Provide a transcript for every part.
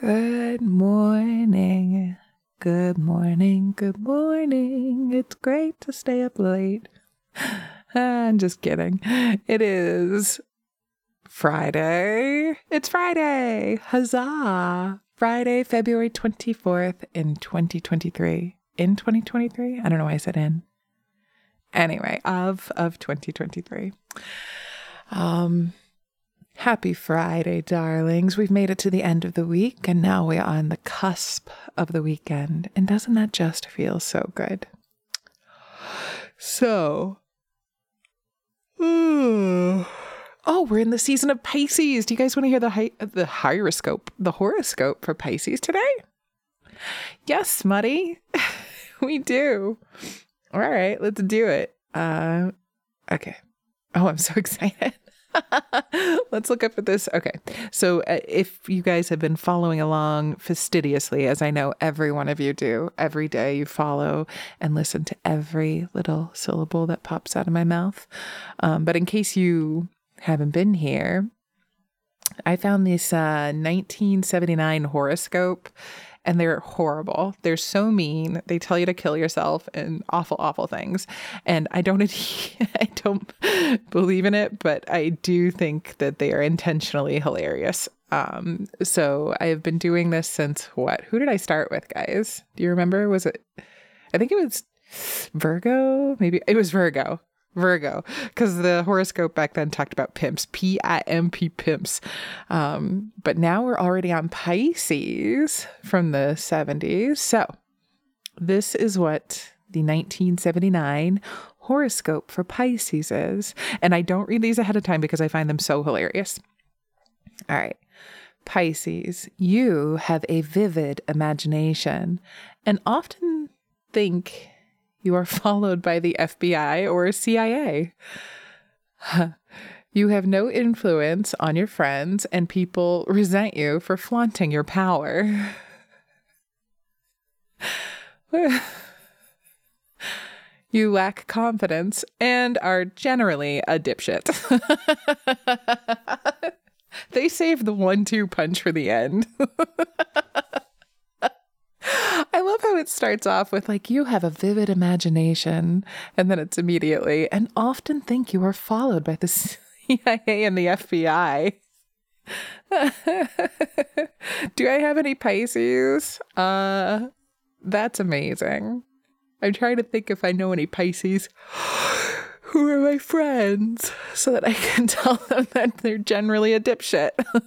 Good morning. Good morning. Good morning. It's great to stay up late. I'm just kidding. It is Friday. It's Friday. Huzzah. Friday, February 24th in 2023. In 2023? I don't know why I said in. Anyway, of 2023. Happy Friday, darlings. We've made it to the end of the week, and now we're on the cusp of the weekend. And doesn't that just feel so good? So, we're in the season of Pisces. Do you guys want to hear the horoscope for Pisces today? Yes, Smutty. We do. All right, let's do it. Okay. Oh, I'm so excited. Let's look up at this. Okay. So if you guys have been following along fastidiously, as I know every one of you do, every day you follow and listen to every little syllable that pops out of my mouth. But in case you haven't been here, I found this 1979 horoscope, and they're horrible. They're so mean. They tell you to kill yourself and awful, awful things. And I don't believe in it, but I do think that they are intentionally hilarious. So I have been doing this since what? Who did I start with, guys? Do you remember? I think it was Virgo? Maybe it was Virgo, because the horoscope back then talked about pimps, P-I-M-P pimps. But now we're already on Pisces from the 70s. So this is what the 1979 horoscope for Pisces is. And I don't read these ahead of time because I find them so hilarious. All right. Pisces, you have a vivid imagination and often think you are followed by the FBI or CIA. You have no influence on your friends, and people resent you for flaunting your power. You lack confidence and are generally a dipshit. They saved the 1-2 punch for the end. I love how it starts off with you have a vivid imagination, and then it's immediately, and often think you are followed by the CIA and the FBI. Do I have any Pisces? That's amazing. I'm trying to think if I know any Pisces who are my friends so that I can tell them that they're generally a dipshit.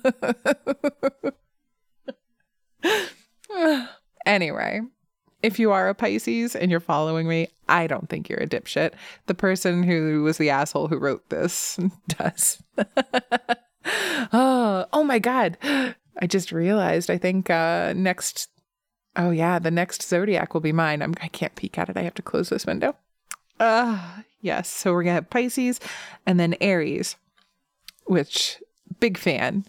Anyway, if you are a Pisces and you're following me, I don't think you're a dipshit. The person who was the asshole who wrote this does. Oh my God. I just realized, I think the next zodiac will be mine. I can't peek at it. I have to close this window. Yes. So we're going to have Pisces and then Aries, which big fan.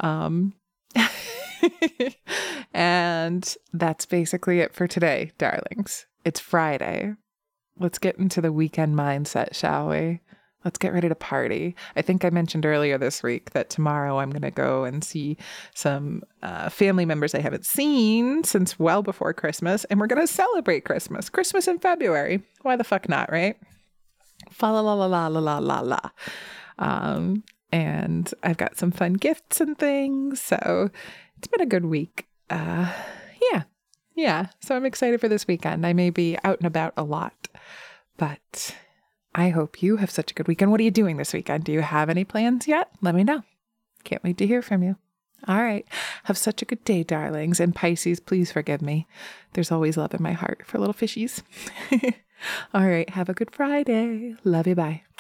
And that's basically it for today, darlings. It's Friday. Let's get into the weekend mindset, shall we? Let's get ready to party. I think I mentioned earlier this week that tomorrow I'm going to go and see some family members I haven't seen since well before Christmas, and we're going to celebrate Christmas. Christmas in February. Why the fuck not, right? Fa la la la la la la la. And I've got some fun gifts and things, so it's been a good week. Yeah. So I'm excited for this weekend. I may be out and about a lot, but I hope you have such a good weekend. What are you doing this weekend? Do you have any plans yet? Let me know. Can't wait to hear from you. All right. Have such a good day, darlings. And Pisces, please forgive me. There's always love in my heart for little fishies. All right. Have a good Friday. Love you. Bye.